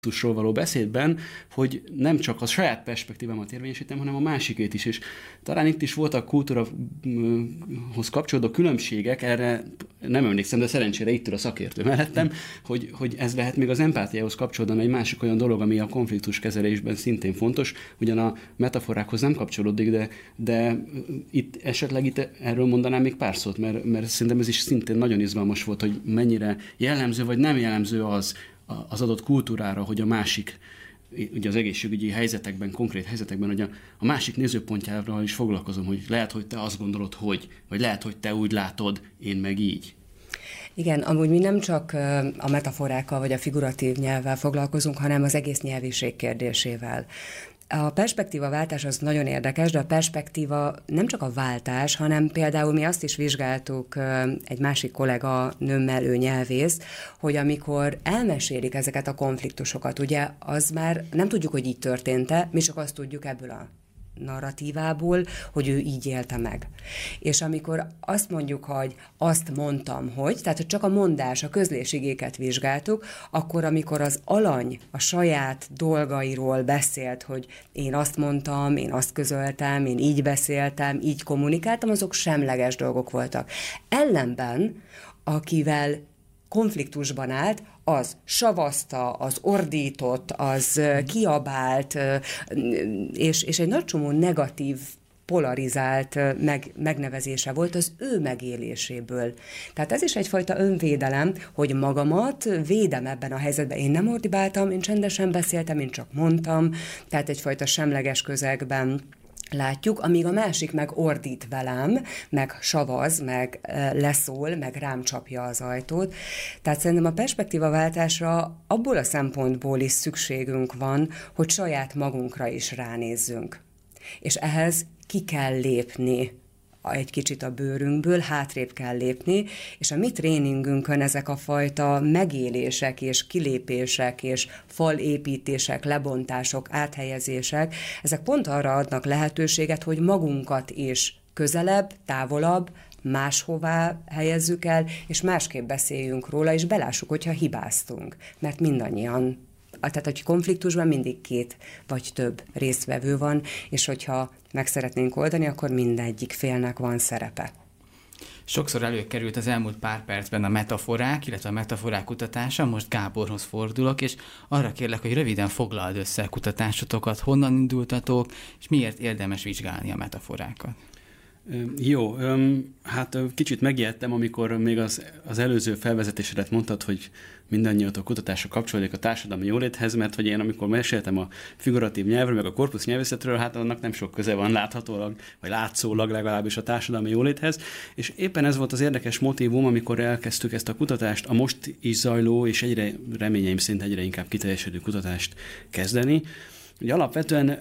konfliktusról való beszédben, hogy nem csak a saját perspektívámat érvényesítem, hanem a másikét is. És talán itt is voltak kultúrahoz kapcsolódó különbségek, erre nem emlékszem, de szerencsére itt ül a szakértő mellettem, hogy ez lehet még az empátiához kapcsolódóan egy másik olyan dolog, ami a konfliktus kezelésben szintén fontos, ugyan a metaforákhoz nem kapcsolódik, de itt esetleg erről mondanám még pár szót, mert szerintem ez is szintén nagyon izgalmas volt, hogy mennyire jellemző vagy nem jellemző az adott kultúrára, hogy a másik, ugye az egészségügyi helyzetekben, konkrét helyzetekben, hogy a másik nézőpontjával is foglalkozom, hogy lehet, hogy te azt gondolod, vagy lehet, hogy te úgy látod, én meg így. Igen, amúgy mi nem csak a metaforákkal vagy a figuratív nyelvvel foglalkozunk, hanem az egész nyelviség kérdésével. A perspektívaváltás az nagyon érdekes, de a perspektíva nem csak a váltás, hanem például mi azt is vizsgáltuk egy másik kollega nőmmel, ő nyelvész, hogy amikor elmesélik ezeket a konfliktusokat, ugye az már nem tudjuk, hogy így történt-e, mi csak azt tudjuk ebből a narratívából, hogy ő így élte meg. És amikor azt mondjuk, hogy azt mondtam, hogy, tehát hogy csak a mondás, a közlésigéket vizsgáltuk, akkor amikor az alany a saját dolgairól beszélt, hogy én azt mondtam, én azt közöltem, én így beszéltem, így kommunikáltam, azok semleges dolgok voltak. Ellenben, akivel konfliktusban állt, az savazta, az ordított, az kiabált, és egy nagy csomó negatív, polarizált megnevezése volt az ő megéléséből. Tehát ez is egyfajta önvédelem, hogy magamat védem ebben a helyzetben. Én nem ordibáltam, én csendesen beszéltem, én csak mondtam, tehát egyfajta semleges közegben látjuk, amíg a másik meg ordít velem, meg savaz, meg leszól, meg rám csapja az ajtót. Tehát szerintem a perspektívaváltásra abból a szempontból is szükségünk van, hogy saját magunkra is ránézzünk. És ehhez ki kell lépni egy kicsit a bőrünkből, hátrébb kell lépni, és a mi tréningünkön ezek a fajta megélések és kilépések és falépítések, lebontások, áthelyezések, ezek pont arra adnak lehetőséget, hogy magunkat is közelebb, távolabb, máshová helyezzük el, és másképp beszéljünk róla, és belássuk, hogyha hibáztunk. Mert mindannyian, tehát egy konfliktusban mindig 2 vagy több résztvevő van, és hogyha meg szeretnénk oldani, akkor mindegyik félnek van szerepe. Sokszor előkerült az elmúlt pár percben a metaforák, illetve a metaforák kutatása, most Gáborhoz fordulok, és arra kérlek, hogy röviden foglald össze a kutatásotokat, honnan indultatok, és miért érdemes vizsgálni a metaforákat. Jó, hát kicsit megijedtem, amikor még az előző felvezetésedet mondtad, hogy mindannyiatok kutatása kapcsolódik a társadalmi jóléthez, mert hogy én amikor meséltem a figuratív nyelvről, meg a korpusz nyelvészetről, hát annak nem sok köze van láthatólag, vagy látszólag legalábbis a társadalmi jóléthez, és éppen ez volt az érdekes motívum, amikor elkezdtük ezt a kutatást, a most is zajló, és reményeim szerint egyre inkább kiteljesedő kutatást kezdeni. Ugye alapvetően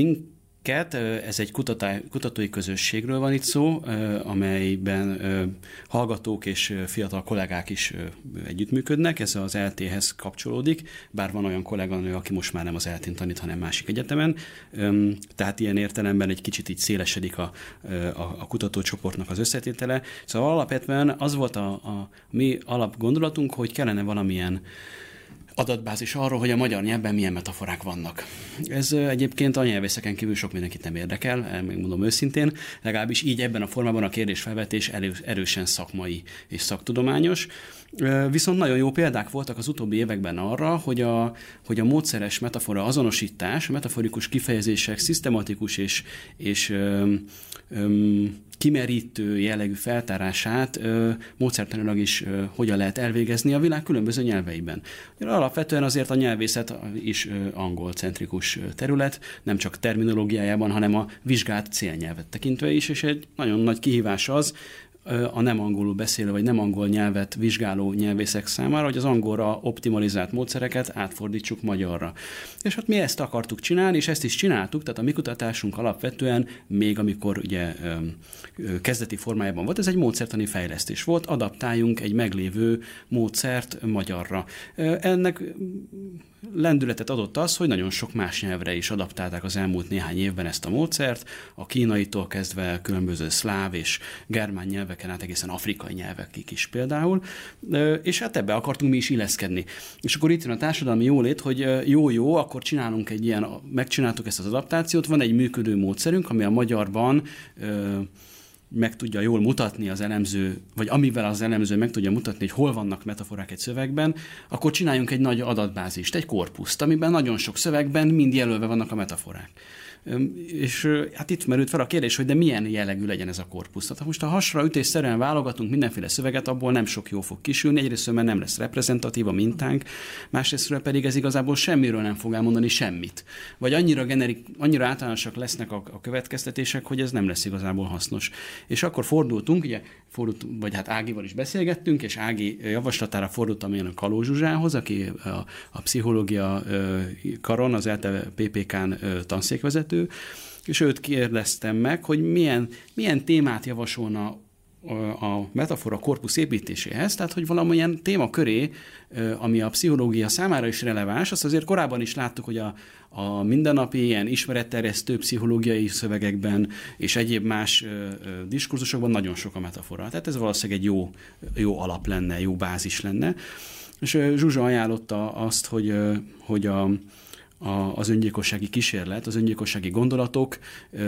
ez egy kutatói közösségről van itt szó, amelyben hallgatók és fiatal kollégák is együttműködnek, ez az ELTE-hez kapcsolódik, bár van olyan kolléganő, aki most már nem az ELTE-n tanít, hanem másik egyetemen, tehát ilyen értelemben egy kicsit így szélesedik a kutatócsoportnak az összetétele. Szóval alapvetően az volt a mi alapgondolatunk, hogy kellene valamilyen adatbázis arról, hogy a magyar nyelvben milyen metaforák vannak. Ez egyébként a nyelvészeken kívül sok mindenkit nem érdekel, megmondom őszintén, legalábbis így ebben a formában a kérdésfelvetés erősen szakmai és szaktudományos. Viszont nagyon jó példák voltak az utóbbi években arra, hogy a módszeres metafora azonosítás, a metaforikus kifejezések szisztematikus és kimerítő jellegű feltárását módszertanilag is hogyan lehet elvégezni a világ különböző nyelveiben. Alapvetően azért a nyelvészet is angolcentrikus terület, nem csak terminológiájában, hanem a vizsgált célnyelvet tekintve is, és egy nagyon nagy kihívás az, a nem angolul beszélő vagy nem angol nyelvet vizsgáló nyelvészek számára, hogy az angolra optimalizált módszereket átfordítsuk magyarra. És hát mi ezt akartuk csinálni, és ezt is csináltuk, tehát a mi kutatásunk alapvetően, még amikor ugye kezdeti formájában volt, ez egy módszertani fejlesztés volt, adaptáljunk egy meglévő módszert magyarra. Ennek lendületet adott az, hogy nagyon sok más nyelvre is adaptálták az elmúlt néhány évben ezt a módszert, a kínaitól kezdve különböző szláv és germán nyelvek nyelveken át egészen afrikai nyelvekig is például, és hát ebbe akartunk mi is illeszkedni. És akkor itt jön a társadalmi jólét, hogy jó, akkor csinálunk megcsináltuk ezt az adaptációt, van egy működő módszerünk, ami a magyarban meg tudja jól mutatni az elemző, vagy amivel az elemző meg tudja mutatni, hogy hol vannak metaforák egy szövegben, akkor csináljunk egy nagy adatbázist, egy korpuszt, amiben nagyon sok szövegben mind jelölve vannak a metaforák. És hát itt merült fel a kérdés, hogy de milyen jellegű legyen ez a korpusz. Tehát most a hasra ütésszerűen válogatunk mindenféle szöveget, abból nem sok jó fog kisülni, egyrészt mert nem lesz reprezentatív a mintánk, másrészt pedig ez igazából semmiről nem fog elmondani semmit. Vagy annyira általánosak lesznek a következtetések, hogy ez nem lesz igazából hasznos. És akkor fordultunk, vagy hát Ágival is beszélgettünk, és Ági javaslatára fordultam én a Kaló Zsuzsához, aki a pszichológia karon, az ELTE PPK-n tanszékvezető, és őt kérdeztem meg, hogy milyen témát javasolna a metafora korpusz építéséhez, tehát hogy valamilyen témaköré, ami a pszichológia számára is releváns, azt azért korábban is láttuk, hogy a mindennapi ilyen ismeretterjesztő pszichológiai szövegekben és egyéb más diskurzusokban nagyon sok a metafora. Tehát ez valószínűleg egy jó alap lenne, jó bázis lenne. És Zsuzsa ajánlotta azt, hogy az öngyilkossági kísérlet, az öngyilkossági gondolatok,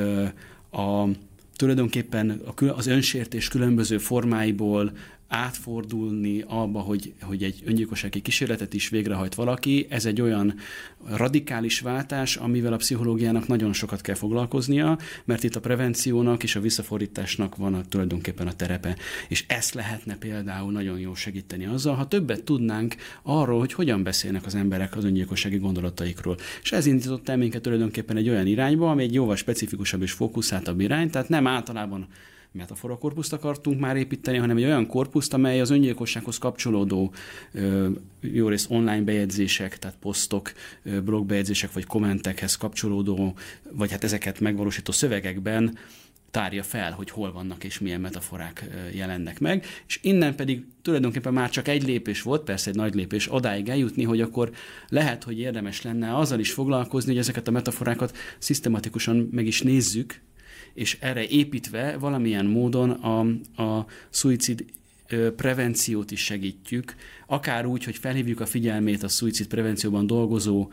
tulajdonképpen az önsértés különböző formáiból átfordulni abba, hogy egy öngyilkossági kísérletet is végrehajt valaki, ez egy olyan radikális váltás, amivel a pszichológiának nagyon sokat kell foglalkoznia, mert itt a prevenciónak és a visszafordításnak van tulajdonképpen a terepe. És ezt lehetne például nagyon jól segíteni azzal, ha többet tudnánk arról, hogy hogyan beszélnek az emberek az öngyilkossági gondolataikról. És ez indított el minket tulajdonképpen egy olyan irányba, ami egy jóval specifikusabb és fókuszáltabb irány, tehát nem általában metafora korpuszt akartunk már építeni, hanem egy olyan korpuszt, amely az öngyilkossághoz kapcsolódó jó rész online bejegyzések, tehát posztok, blogbejegyzések vagy kommentekhez kapcsolódó, vagy hát ezeket megvalósító szövegekben tárja fel, hogy hol vannak és milyen metaforák jelennek meg, és innen pedig tulajdonképpen már csak egy lépés volt, persze egy nagy lépés odáig eljutni, hogy akkor lehet, hogy érdemes lenne azzal is foglalkozni, hogy ezeket a metaforákat szisztematikusan meg is nézzük, és erre építve valamilyen módon a szuicid prevenciót is segítjük, akár úgy, hogy felhívjuk a figyelmét a szuicid prevencióban dolgozó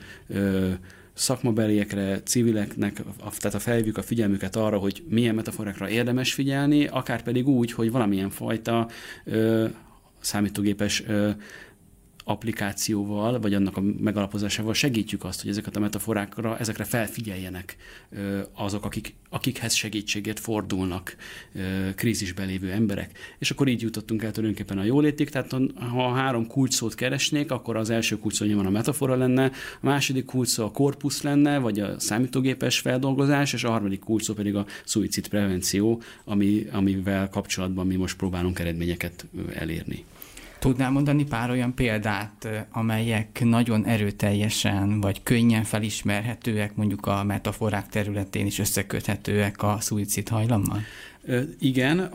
szakmabeliekre, civileknek, tehát felhívjuk a figyelmüket arra, hogy milyen metaforákra érdemes figyelni, akár pedig úgy, hogy valamilyen fajta számítógépes applikációval, vagy annak a megalapozásával segítjük azt, hogy ezeket a metaforákra, ezekre felfigyeljenek azok, akikhez segítségért fordulnak krízisben lévő emberek. És akkor így jutottunk el tulajdonképpen a jólétig, tehát ha 3 kulcsszót keresnék, akkor az első kulcsszó nyilván a metafora lenne, a második kulcsszó a korpusz lenne, vagy a számítógépes feldolgozás, és a harmadik kulcsszó pedig a szuicid prevenció, amivel kapcsolatban mi most próbálunk eredményeket elérni. Tudnál mondani pár olyan példát, amelyek nagyon erőteljesen, vagy könnyen felismerhetőek, mondjuk a metaforák területén is összeköthetőek a szuicid hajlammal? Igen.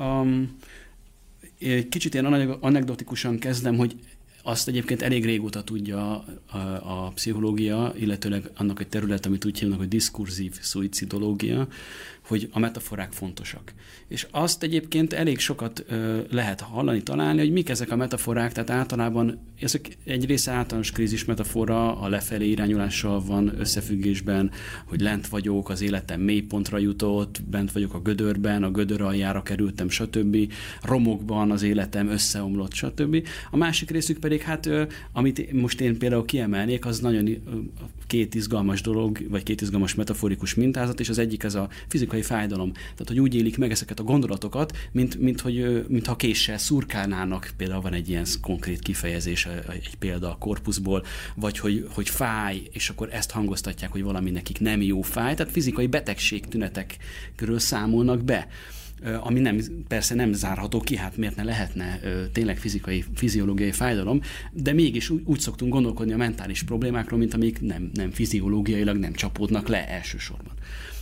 Kicsit ilyen anekdotikusan kezdem, hogy azt egyébként elég régóta tudja a pszichológia, illetőleg annak egy terület, amit úgy hívnak, hogy diskurzív szuicidológia, hogy a metaforák fontosak. És azt egyébként elég sokat lehet hallani, találni, hogy mik ezek a metaforák, tehát általában ezek egy része általános krízis metafora, a lefelé irányulással van összefüggésben, hogy lent vagyok, az életem mélypontra jutott, bent vagyok a gödörben, a gödör aljára kerültem, stb. Romokban az életem összeomlott, stb. A másik részük pedig, hát amit most én például kiemelnék, az nagyon 2 izgalmas dolog, vagy 2 izgalmas metaforikus mintázat, és az egyik ez a fizikai fájdalom. Tehát, hogy úgy élik meg ezeket a gondolatokat, mintha késsel szurkálnának, például van egy ilyen konkrét kifejezés, egy példa a korpuszból, vagy hogy fáj, és akkor ezt hangoztatják, hogy valami nekik nem jó fáj, tehát fizikai betegség tünetekről számolnak be, ami persze nem zárható ki, hát miért ne lehetne tényleg fiziológiai fájdalom, de mégis úgy szoktunk gondolkodni a mentális problémákról, mint amik nem fiziológiailag nem csapódnak le elsősorban.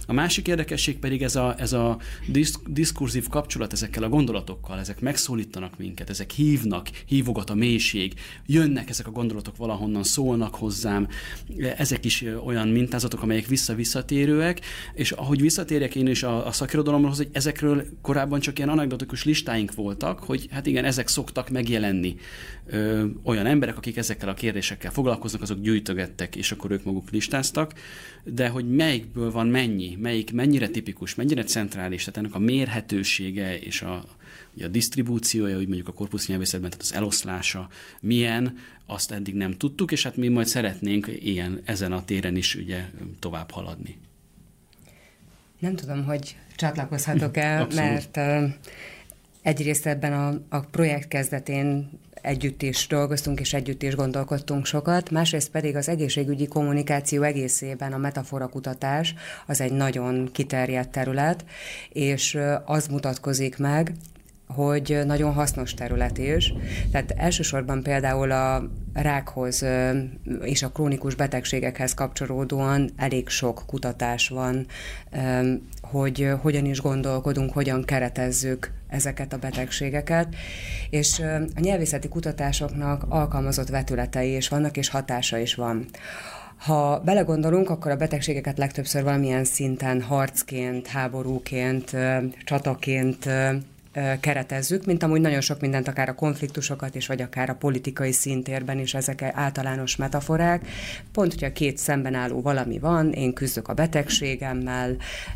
A másik érdekesség pedig ez a diskurzív kapcsolat ezekkel a gondolatokkal, ezek megszólítanak minket, ezek hívogat a mélység, jönnek ezek a gondolatok valahonnan, szólnak hozzám, ezek is olyan mintázatok, amelyek visszatérőek, és ahogy visszatérjek én is a szakirodalomhoz, hogy ezekről korábban csak ilyen anekdotikus listáink voltak, hogy hát igen, ezek szoktak megjelenni. Olyan emberek, akik ezekkel a kérdésekkel foglalkoznak, azok gyűjtögettek, és akkor ők maguk listáztak, de hogy melyikből van mennyire tipikus, mennyire centrális, tehát ennek a mérhetősége és a disztribúciója, úgy mondjuk a korpusznyelvészetben, tehát az eloszlása milyen, azt eddig nem tudtuk, és hát mi majd szeretnénk ezen a téren is ugye tovább haladni. Nem tudom, hogy csatlakozhatok el, mert egyrészt ebben a projekt kezdetén együtt is dolgoztunk, és együtt is gondolkodtunk sokat, másrészt pedig az egészségügyi kommunikáció egészében a metaforakutatás az egy nagyon kiterjedt terület, és az mutatkozik meg, hogy nagyon hasznos terület is. Tehát elsősorban például a rákhoz és a krónikus betegségekhez kapcsolódóan elég sok kutatás van, hogy hogyan is gondolkodunk, hogyan keretezzük ezeket a betegségeket, és a nyelvészeti kutatásoknak alkalmazott vetületei is vannak, és hatása is van. Ha belegondolunk, akkor a betegségeket legtöbbször valamilyen szinten harcként, háborúként, csataként keretezzük, mint amúgy nagyon sok mindent, akár a konfliktusokat is, vagy akár a politikai szintérben is ezek általános metaforák. Pont, hogyha két szemben álló valami van, én küzdök a betegségemmel,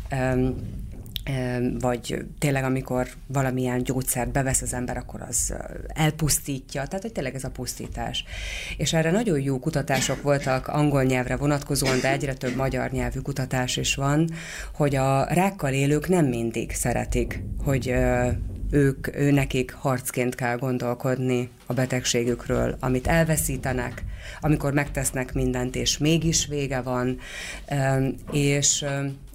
vagy tényleg amikor valamilyen gyógyszert bevesz az ember, akkor az elpusztítja, tehát hogy tényleg ez a pusztítás. És erre nagyon jó kutatások voltak angol nyelvre vonatkozóan, de egyre több magyar nyelvű kutatás is van, hogy a rákkal élők nem mindig szeretik, hogy nekik harcként kell gondolkodni a betegségükről, amit elveszítenek, amikor megtesznek mindent, és mégis vége van, és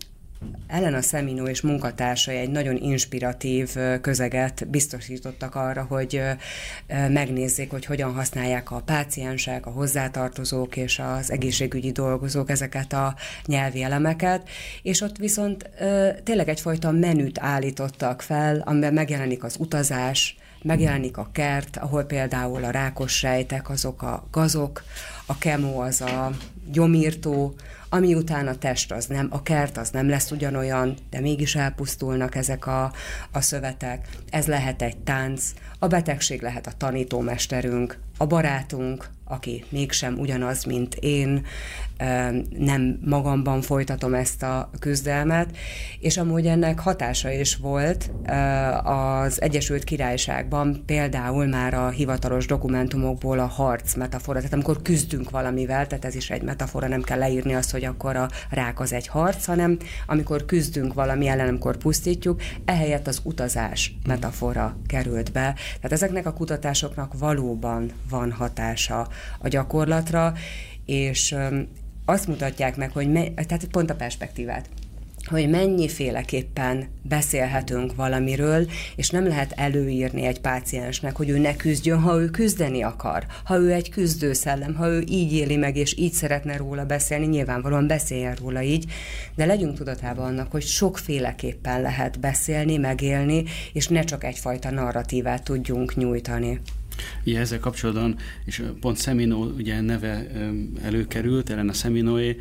Elena Semino és munkatársai egy nagyon inspiratív közeget biztosítottak arra, hogy megnézzék, hogy hogyan használják a páciensek, a hozzátartozók és az egészségügyi dolgozók ezeket a nyelvi elemeket, és ott viszont tényleg egyfajta menüt állítottak fel, amiben megjelenik az utazás, megjelenik a kert, ahol például a rákos sejtek, azok a gazok, a kemó az a gyomírtó, ami után a test az nem, a kert az nem lesz ugyanolyan, de mégis elpusztulnak ezek a szövetek. Ez lehet egy tánc, a betegség lehet a tanítómesterünk, a barátunk, aki mégsem ugyanaz, mint én, nem magamban folytatom ezt a küzdelmet, és amúgy ennek hatása is volt az Egyesült Királyságban, például már a hivatalos dokumentumokból a harc metafora, tehát amikor küzdünk valamivel, tehát ez is egy metafora, nem kell leírni azt, hogy akkor a rák az egy harc, hanem amikor küzdünk valami ellen, amikor pusztítjuk, ehelyett az utazás metafora került be. Tehát ezeknek a kutatásoknak valóban van hatása a gyakorlatra, és azt mutatják meg, hogy tehát pont a perspektívát, hogy mennyiféleképpen beszélhetünk valamiről, és nem lehet előírni egy páciensnek, hogy ő ne küzdjön, ha ő küzdeni akar, ha ő egy küzdőszellem, ha ő így éli meg, és így szeretne róla beszélni, nyilvánvalóan beszéljen róla így, de legyünk tudatában annak, hogy sokféleképpen lehet beszélni, megélni, és ne csak egyfajta narratívát tudjunk nyújtani. Igen, ezzel kapcsolatban, és pont Semino ugye neve előkerült, Elena Seminoé,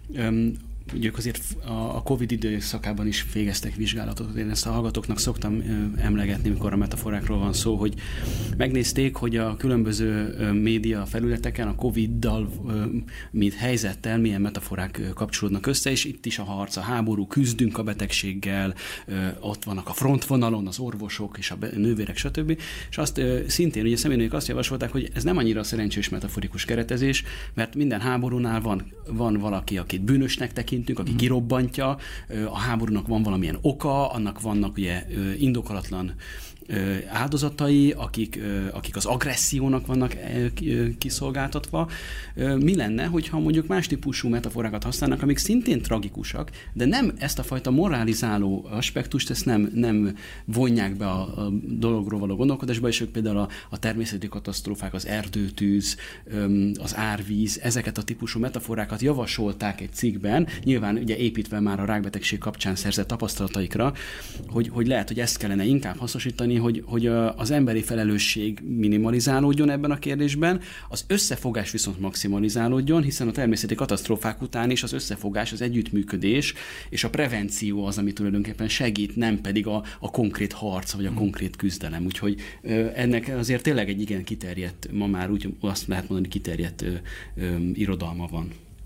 ugye ők azért a Covid időszakában is végeztek vizsgálatot. Én ezt a hallgatóknak szoktam emlegetni, mikor a metaforákról van szó, hogy megnézték, hogy a különböző média felületeken a Covid-dal, mint helyzettel milyen metaforák kapcsolódnak össze, és itt is a harc, a háború, küzdünk a betegséggel, ott vannak a frontvonalon az orvosok és a nővérek, stb. És azt szintén, ugye Seminoék azt javasolták, hogy ez nem annyira szerencsés metaforikus keretezés, mert minden háborúnál van valaki, akit bűnösnek tekintünk, aki kirobbantja, a háborúnak van valamilyen oka, annak vannak ugye indokolatlan áldozatai, akik az agressziónak vannak kiszolgáltatva. Mi lenne, hogyha mondjuk más típusú metaforákat használnak, amik szintén tragikusak, de nem ezt a fajta moralizáló aspektust, ezt nem vonják be a dologról való gondolkodásba, és ők például a természeti katasztrófák, az erdőtűz, az árvíz, ezeket a típusú metaforákat javasolták egy cikkben, nyilván ugye építve már a rákbetegség kapcsán szerzett tapasztalataikra, hogy lehet, hogy ezt kellene inkább hasznosítani, hogy az emberi felelősség minimalizálódjon ebben a kérdésben, az összefogás viszont maximalizálódjon, hiszen a természeti katasztrófák után is az összefogás, az együttműködés és a prevenció az, ami tulajdonképpen segít, nem pedig a konkrét harc vagy a konkrét küzdelem. Úgyhogy ennek azért tényleg egy igen kiterjedt, ma már úgy azt lehet mondani, kiterjedt irodalma van.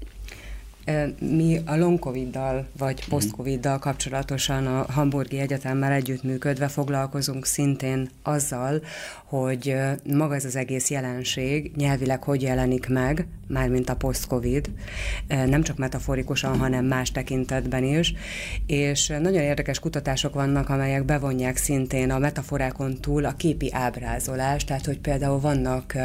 Mi a long Covid-dal vagy post-Covid-dal kapcsolatosan a Hamburgi Egyetemmel együttműködve foglalkozunk szintén azzal, hogy maga ez az egész jelenség nyelvileg hogy jelenik meg, mármint a post-Covid, nem csak metaforikusan, hanem más tekintetben is, és nagyon érdekes kutatások vannak, amelyek bevonják szintén a metaforákon túl a képi ábrázolást, tehát hogy például vannak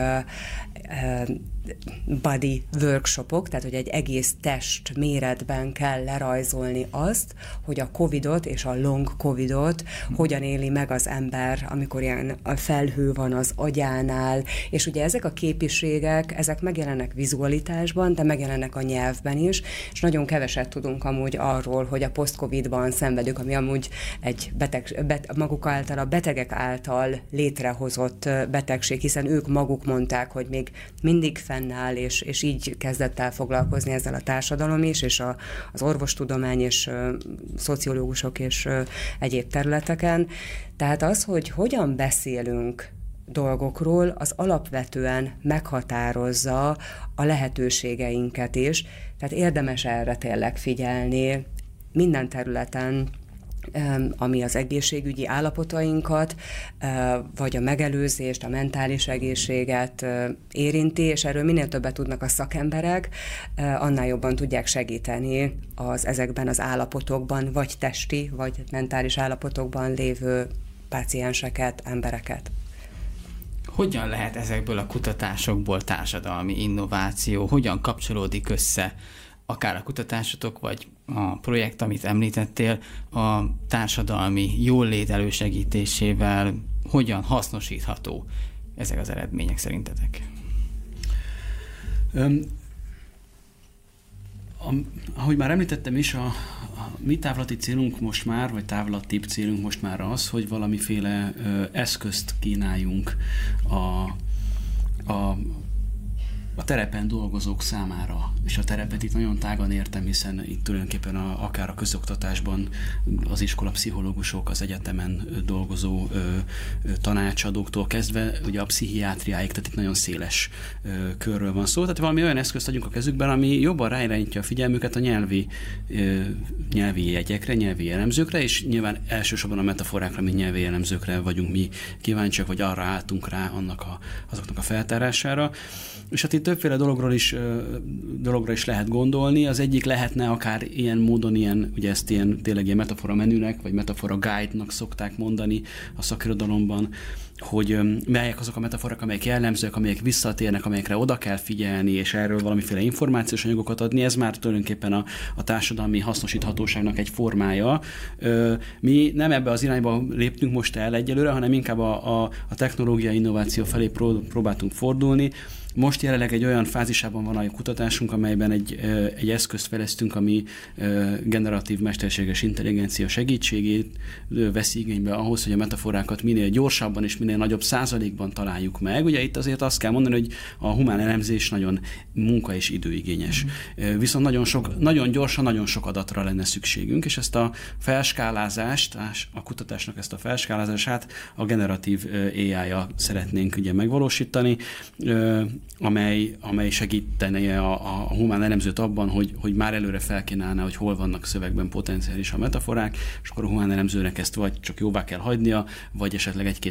body workshopok, tehát hogy egy egész test méretben kell lerajzolni azt, hogy a Covidot és a long Covidot hogyan éli meg az ember, amikor ilyen a felhő van az agyánál, és ugye ezek a képiségek, ezek megjelennek vizualitásban, de megjelennek a nyelvben is, és nagyon keveset tudunk amúgy arról, hogy a post-Covidban szenvedünk, ami amúgy egy maguk által, a betegek által létrehozott betegség, hiszen ők maguk mondták, hogy még mindig fennáll, és így kezdett el foglalkozni ezzel a társadalom is, és az orvostudomány, és szociológusok, és egyéb területeken. Tehát az, hogy hogyan beszélünk dolgokról, az alapvetően meghatározza a lehetőségeinket is. Tehát érdemes erre tényleg figyelni minden területen, ami az egészségügyi állapotainkat, vagy a megelőzést, a mentális egészséget érinti, és erről minél többet tudnak a szakemberek, annál jobban tudják segíteni az ezekben az állapotokban, vagy testi, vagy mentális állapotokban lévő pácienseket, embereket. Hogyan lehet ezekből a kutatásokból társadalmi innováció? Hogyan kapcsolódik össze akár a kutatásotok, vagy a projekt, amit említettél, a társadalmi jólét elősegítésével hogyan hasznosítható ezek az eredmények szerintetek? Ahogy már említettem is, a mi távlati célunk most már, vagy távlatibb célunk most már az, hogy valamiféle eszközt kínáljunk a terepen dolgozók számára, és a terepet itt nagyon tágan értem, hiszen itt tulajdonképpen akár a közoktatásban az iskolapszichológusok, az egyetemen dolgozó tanácsadóktól kezdve, ugye a pszichiátriáig, tehát itt nagyon széles körről van szó. Tehát valami olyan eszközt adjunk a kezükben, ami jobban ráirányítja a figyelmüket a nyelvi jegyekre, nyelvi jellemzőkre, és nyilván elsősorban a metaforákra, mint nyelvi jellemzőkre vagyunk mi kíváncsiak, vagy arra álltunk rá azoknak a feltárására. És hát itt többféle dologra is lehet gondolni. Az egyik lehetne akár ilyen módon, ugye ezt tényleg ilyen metafora menünek, vagy metafora guide-nak szokták mondani a szakirodalomban, hogy melyek azok a metaforák, amelyek jellemzők, amelyek visszatérnek, amelyekre oda kell figyelni, és erről valamiféle információs anyagokat adni. Ez már tulajdonképpen a társadalmi hasznosíthatóságnak egy formája. Mi nem ebbe az irányba léptünk most el egyelőre, hanem inkább a technológiai innováció felé próbáltunk fordulni. Most jelenleg egy olyan fázisában van a kutatásunk, amelyben egy eszközt fejlesztünk, ami generatív mesterséges intelligencia segítségét veszi igénybe ahhoz, hogy a metaforákat minél gyorsabban és minél nagyobb százalékban találjuk meg. Ugye itt azért azt kell mondani, hogy a humán elemzés nagyon munka- és időigényes. Viszont nagyon gyorsan, nagyon sok adatra lenne szükségünk, és ezt a felskálázást, a kutatásnak ezt a felskálázását a generatív AI-ja szeretnénk ugye megvalósítani, amely segítene a humán elemzőt abban, hogy már előre felkínálná, hogy hol vannak szövegben potenciálisan metaforák, és akkor a humán elemzőnek ezt vagy csak jóvá kell hagynia, vagy esetleg egy-két helyen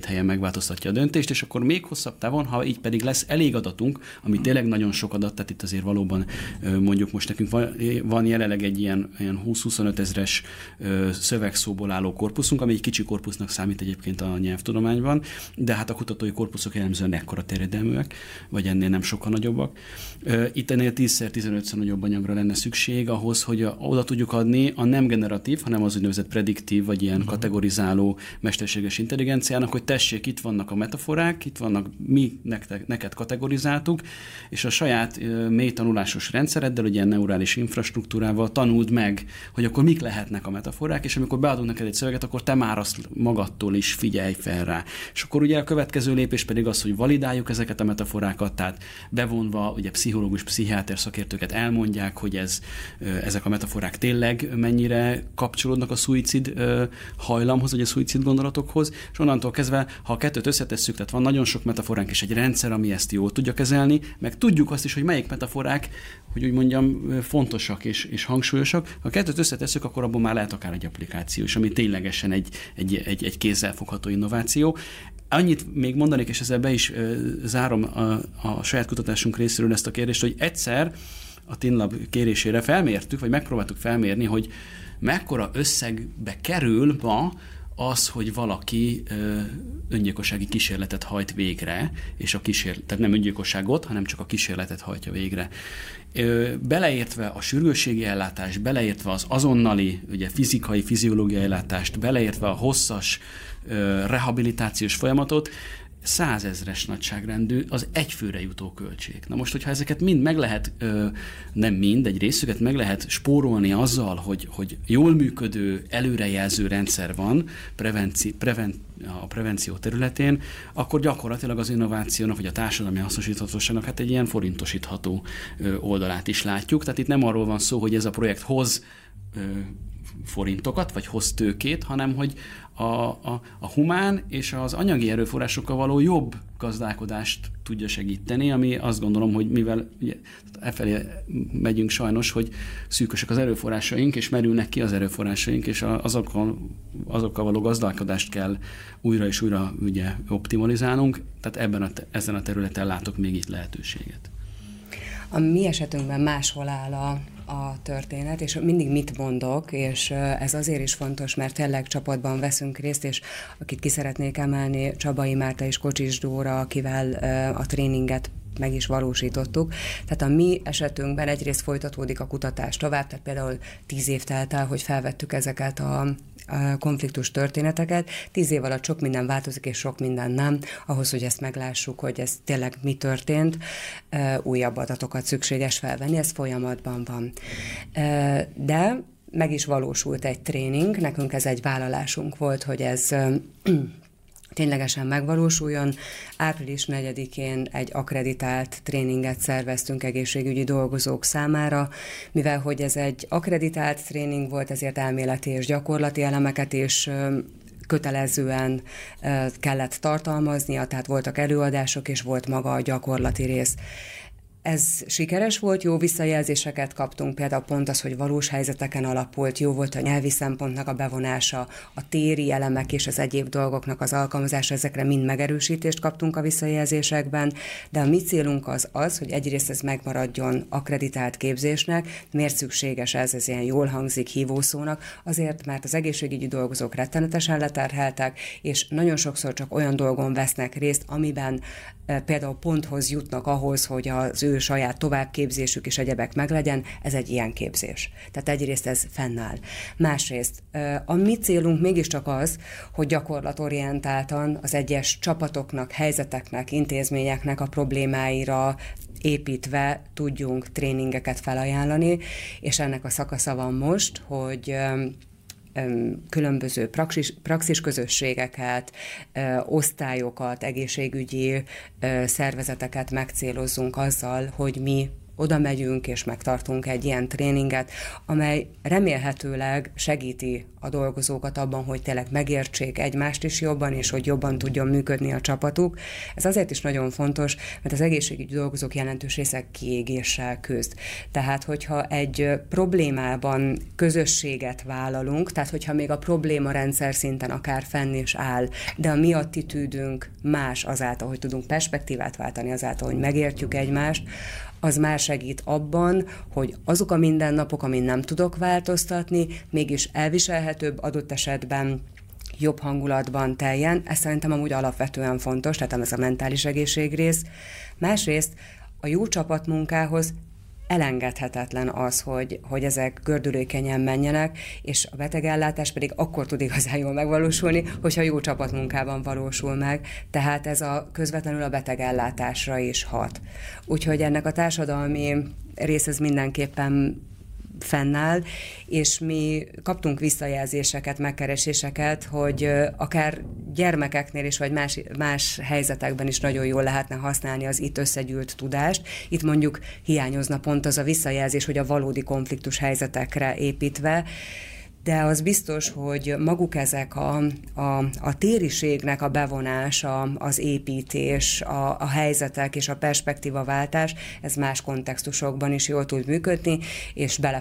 megváltoztatja a döntést, és akkor még hosszabb távon, ha így pedig lesz elég adatunk, ami tényleg nagyon sok adat, tehát itt azért valóban mondjuk most nekünk van jelenleg egy ilyen 20-25 ezres szövegszóból álló korpuszunk, ami egy kicsi korpusznak számít egyébként a nyelvtudományban, de hát a kutatói korpuszok jellemzően ekkora terjedelműek, vagy ennél nem sokkal nagyobbak. Itt ennél 10-15-szer nagyobb anyagra lenne szükség ahhoz, hogy oda tudjuk adni a nem generatív, hanem az úgynevezett prediktív, vagy ilyen kategorizáló mesterséges intelligenciának, hogy tessék, itt vannak a metaforák, itt vannak, mi neked kategorizáltuk, és a saját mély tanulásos rendszereddel, ugye ilyen neurális infrastruktúrával tanuld meg, hogy akkor mik lehetnek a metaforák, és amikor beadunk neked egy szöveget, akkor te már azt magadtól is figyelj fel rá. És akkor ugye a következő lépés pedig az, hogy validáljuk ezeket a metaforákat, tehát bevonva ugye pszichológus, pszichiáter szakértőket elmondják, hogy ezek a metaforák tényleg mennyire kapcsolódnak a szuicid hajlamhoz, vagy a szuicid gondolatokhoz, és onnantól kezdve, ha a kettőt összetesszük, tehát van nagyon sok metaforánk és egy rendszer, ami ezt jól tudja kezelni, meg tudjuk azt is, hogy melyik metaforák, hogy úgy mondjam, fontosak és hangsúlyosak. Ha a kettőt összetesszük, akkor abból már lehet akár egy applikáció, és ami ténylegesen egy kézzelfogható innováció. Annyit még mondanék, és ezzel be is zárom a saját kutatásunk részéről ezt a kérdést, hogy egyszer a TINLab kérésére felmértük, vagy megpróbáltuk felmérni, hogy mekkora összegbe kerül ma az, hogy valaki öngyilkossági kísérletet hajt végre, és tehát nem öngyilkosságot, hanem csak a kísérletet hajtja végre. Beleértve a sürgősségi ellátást, beleértve az azonnali, ugye fizikai, fiziológiai ellátást, beleértve a hosszas rehabilitációs folyamatot, 100 000-es nagyságrendű az egyfőre jutó költség. Na most, hogyha ezeket mind meg lehet, nem mind, egy részüket meg lehet spórolni azzal, hogy jól működő, előrejelző rendszer van a prevenció területén, akkor gyakorlatilag az innovációnak, vagy a társadalmi hasznosíthatóságnak hát egy ilyen forintosítható oldalát is látjuk. Tehát itt nem arról van szó, hogy ez a projekt hoz forintokat, vagy hoz tőkét, hanem hogy a humán és az anyagi erőforrásokkal való jobb gazdálkodást tudja segíteni, ami azt gondolom, hogy mivel ugye, efelé megyünk sajnos, hogy szűkösek az erőforrásaink, és merülnek ki az erőforrásaink, és azokkal való gazdálkodást kell újra és újra ugye, optimalizálnunk, tehát ezen a területen látok még itt lehetőséget. A mi esetünkben máshol áll a történet, és mindig mit mondok, és ez azért is fontos, mert tényleg csapatban veszünk részt, és akit ki szeretnék emelni, Csabai Márta és Kocsis Dóra, akivel a tréninget meg is valósítottuk. Tehát a mi esetünkben egyrészt folytatódik a kutatás tovább, tehát például 10 év telt el, hogy felvettük ezeket a konfliktus történeteket. 10 év alatt sok minden változik, és sok minden nem. Ahhoz, hogy ezt meglássuk, hogy ez tényleg mi történt, újabb adatokat szükséges felvenni, ez folyamatban van. De meg is valósult egy tréning, nekünk ez egy vállalásunk volt, hogy ez ténylegesen megvalósuljon. Április 4-én egy akkreditált tréninget szerveztünk egészségügyi dolgozók számára, mivel hogy ez egy akkreditált tréning volt, ezért elméleti és gyakorlati elemeket is kötelezően kellett tartalmaznia, tehát voltak előadások, és volt maga a gyakorlati rész. Ez sikeres volt, jó visszajelzéseket kaptunk, például pont az, hogy valós helyzeteken alapult, jó volt a nyelvi szempontnak a bevonása, a téri elemek és az egyéb dolgoknak az alkalmazása, ezekre mind megerősítést kaptunk a visszajelzésekben, de a mi célunk az, hogy egyrészt ez megmaradjon akkreditált képzésnek. Miért szükséges ez ilyen jól hangzik hívószónak? Azért, mert az egészségügyi dolgozók rettenetesen leterheltek, és nagyon sokszor csak olyan dolgon vesznek részt, amiben például ponthoz jutnak ahhoz, hogy az ő saját továbbképzésük és egyebek meglegyen, ez egy ilyen képzés. Tehát egyrészt ez fennáll. Másrészt a mi célunk mégiscsak az, hogy gyakorlatorientáltan az egyes csapatoknak, helyzeteknek, intézményeknek a problémáira építve tudjunk tréningeket felajánlani, és ennek a szakasza van most, hogy különböző praxisközösségeket, osztályokat, egészségügyi szervezeteket megcélozzunk azzal, hogy mi oda megyünk és megtartunk egy ilyen tréninget, amely remélhetőleg segíti a dolgozókat abban, hogy tényleg megértsék egymást is jobban, és hogy jobban tudjon működni a csapatuk. Ez azért is nagyon fontos, mert az egészségügyi dolgozók jelentős része kiégéssel küzd. Tehát, hogyha egy problémában közösséget vállalunk, tehát hogyha még a probléma rendszer szinten akár fenn is áll, de a mi attitűdünk más azáltal, hogy tudunk perspektívát váltani, azáltal, hogy megértjük egymást, az már segít abban, hogy azok a mindennapok, amin nem tudok változtatni, mégis elviselhetőbb, adott esetben jobb hangulatban teljen. Ez szerintem amúgy alapvetően fontos, tehát ez a mentális egészségrész. Másrészt a jó csapatmunkához elengedhetetlen az, hogy ezek gördülékenyen menjenek, és a betegellátás pedig akkor tud igazán jól megvalósulni, hogyha jó csapatmunkában valósul meg, tehát ez közvetlenül a betegellátásra is hat. Úgyhogy ennek a társadalmi rész ez mindenképpen fennáll, és mi kaptunk visszajelzéseket, megkereséseket, hogy akár gyermekeknél is, vagy más helyzetekben is nagyon jól lehetne használni az itt összegyűlt tudást. Itt mondjuk hiányozna pont az a visszajelzés, hogy a valódi konfliktus helyzetekre építve, de az biztos, hogy maguk a tériségnek a bevonása, az építés, a helyzetek és a perspektívaváltás, ez más kontextusokban is jól tud működni, és bele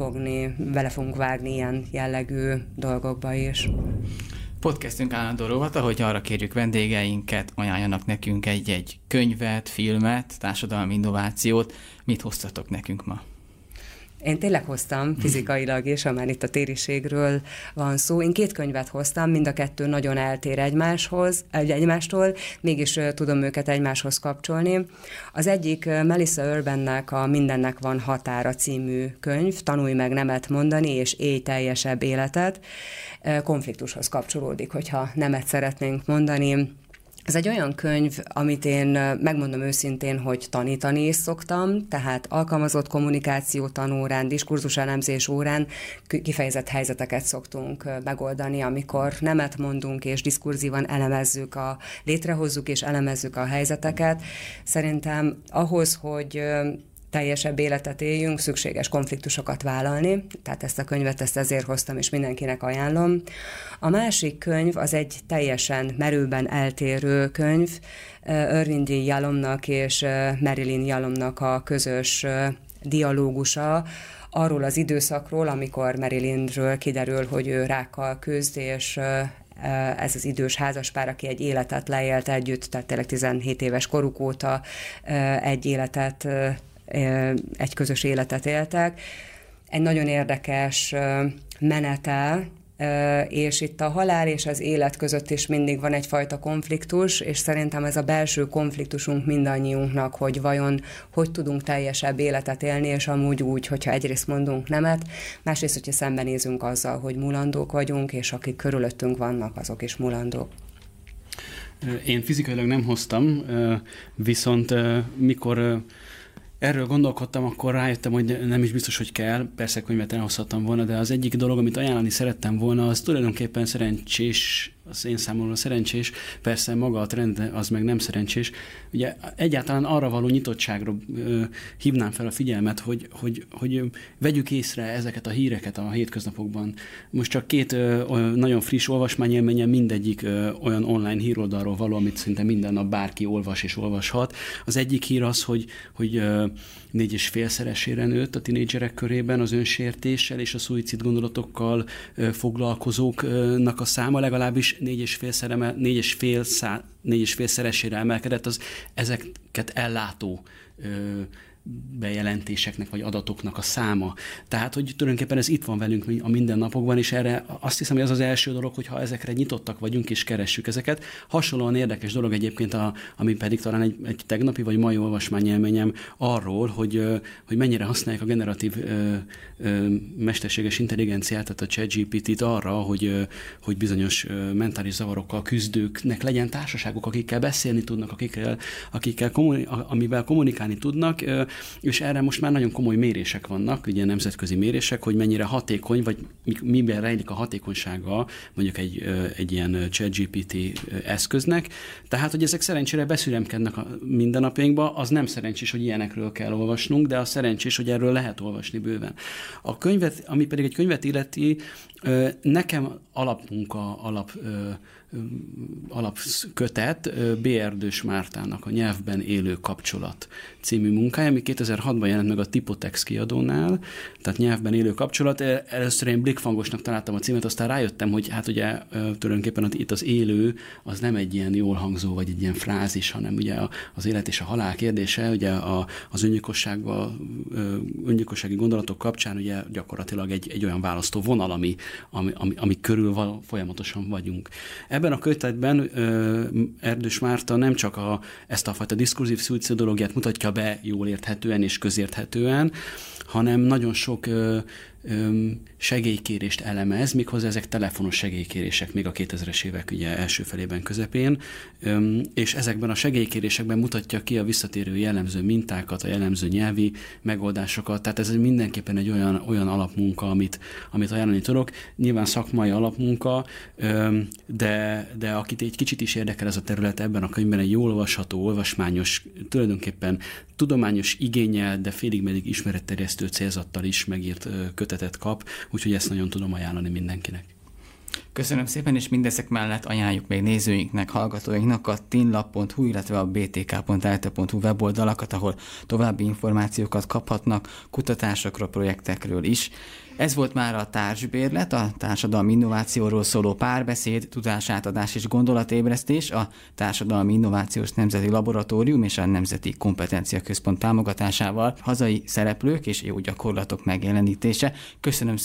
fogunk vágni ilyen jellegű dolgokba is. Podcastünk állandó rovata, hogy arra kérjük vendégeinket, ajánljanak nekünk egy könyvet, filmet, társadalmi innovációt. Mit hoztatok nekünk ma? Én tényleg hoztam fizikailag is, ha már itt a tériségről van szó. Én 2 könyvet hoztam, mind a 2 nagyon eltér egymástól, mégis tudom őket egymáshoz kapcsolni. Az egyik Melissa Urbannek a Mindennek van határa című könyv, Tanulj meg nemet mondani, és élj teljesebb életet. Konfliktushoz kapcsolódik, hogyha nemet szeretnénk mondani. Ez egy olyan könyv, amit én megmondom őszintén, hogy tanítani is szoktam, tehát alkalmazott kommunikáció tanórán, diskurzuselemzés órán kifejezett helyzeteket szoktunk megoldani, amikor nemet mondunk és diskurzívan létrehozzuk és elemezzük a helyzeteket. Szerintem ahhoz, hogy teljesebb életet éljünk, szükséges konfliktusokat vállalni, tehát ezt a könyvet ezért hoztam, és mindenkinek ajánlom. A másik könyv az egy teljesen merőben eltérő könyv, Irvin D. Yalomnak és Marilyn Yalomnak a közös dialógusa, arról az időszakról, amikor Marilynről kiderül, hogy ő rákkal küzd, és ez az idős házaspár, aki egy életet leélt együtt, tehát tényleg 17 éves koruk óta egy közös életet éltek. Egy nagyon érdekes menete, és itt a halál és az élet között is mindig van egyfajta konfliktus, és szerintem ez a belső konfliktusunk mindannyiunknak, hogy vajon hogy tudunk teljesebb életet élni, és amúgy úgy, hogyha egyrészt mondunk nemet, másrészt, hogyha szembenézünk azzal, hogy mulandók vagyunk, és akik körülöttünk vannak, azok is mulandók. Én fizikailag nem hoztam, viszont mikor erről gondolkodtam, akkor rájöttem, hogy nem is biztos, hogy kell. Persze könyvet elhozhattam volna, de az egyik dolog, amit ajánlani szerettem volna, az tulajdonképpen szerencsés, az én számomra szerencsés, persze maga a trend az meg nem szerencsés. Ugye egyáltalán arra való nyitottságra hívnám fel a figyelmet, hogy vegyük észre ezeket a híreket a hétköznapokban. Most csak 2 nagyon friss olvasmányélményen, mindegyik olyan online híroldalról való, amit szinte minden nap bárki olvas és olvashat. Az egyik hír az, hogy 4,5-szeresére nőtt a tinédzserek körében az önsértéssel és a szuicid gondolatokkal foglalkozóknak a száma, legalábbis 4,5-szeresére emelkedett az ezeket ellátó bejelentéseknek vagy adatoknak a száma. Tehát, hogy tulajdonképpen ez itt van velünk a mindennapokban, és erre azt hiszem, hogy az az első dolog, hogyha ezekre nyitottak vagyunk és keressük ezeket. Hasonlóan érdekes dolog egyébként, ami pedig talán egy tegnapi vagy mai olvasmányélményem arról, hogy mennyire használják a generatív mesterséges intelligenciát, tehát a ChatGPT-t arra, hogy bizonyos mentális zavarokkal küzdőknek legyen társaságok, akikkel beszélni tudnak, amivel kommunikálni tudnak. és erre most már nagyon komoly mérések vannak, ugye nemzetközi mérések, hogy mennyire hatékony, vagy miben rejlik a hatékonysága mondjuk egy ilyen ChatGPT eszköznek. Tehát, hogy ezek szerencsére beszüremkednek a mindennapjainkba, az nem szerencsés, hogy ilyenekről kell olvasnunk, de az szerencsés, hogy erről lehet olvasni bőven. A könyvet, ami pedig egy könyvet illeti, nekem alapkötet B. Erdős Mártának a Nyelvben élő kapcsolat című munkája, ami 2006-ban jelent meg a Typotex kiadónál, tehát Nyelvben élő kapcsolat. Először én blikfangosnak találtam a címet, aztán rájöttem, hogy hát ugye tulajdonképpen itt az élő, az nem egy ilyen jól hangzó, vagy egy ilyen frázis, hanem ugye az élet és a halál kérdése, ugye az öngyilkossági gondolatok kapcsán ugye gyakorlatilag egy olyan választó vonal, ami körül folyamatosan vagyunk. Ebben a kötetben Erdős Márta nem csak ezt a fajta diskurzív szuicidológiát mutatja be jól érthetően és közérthetően, hanem nagyon sok segélykérést elemez, méghozzá ezek telefonos segélykérések még a 2000-es évek ugye első felében, közepén, és ezekben a segélykérésekben mutatja ki a visszatérő jellemző mintákat, a jellemző nyelvi megoldásokat, tehát ez mindenképpen egy olyan alapmunka, amit ajánlani tudok. Nyilván szakmai alapmunka, de akit egy kicsit is érdekel ez a terület, ebben a könyvben egy jól olvasható, olvasmányos, tulajdonképpen tudományos igénnyel, de félig-meddig ismeretterjesztő célzattal is megírt kötetet kap, úgyhogy ezt nagyon tudom ajánlani mindenkinek. Köszönöm szépen, és mindezek mellett ajánljuk még nézőinknek, hallgatóinknak a tinlap.hu, illetve a btk.elte.hu weboldalakat, ahol további információkat kaphatnak kutatásokról, projektekről is. Ez volt már a Társbérlet, a társadalmi innovációról szóló párbeszéd, tudásátadás és gondolatébresztés, a Társadalmi Innovációs Nemzeti Laboratórium és a Nemzeti Kompetencia Központ támogatásával, hazai szereplők és jó gyakorlatok megjelenítése. Köszönöm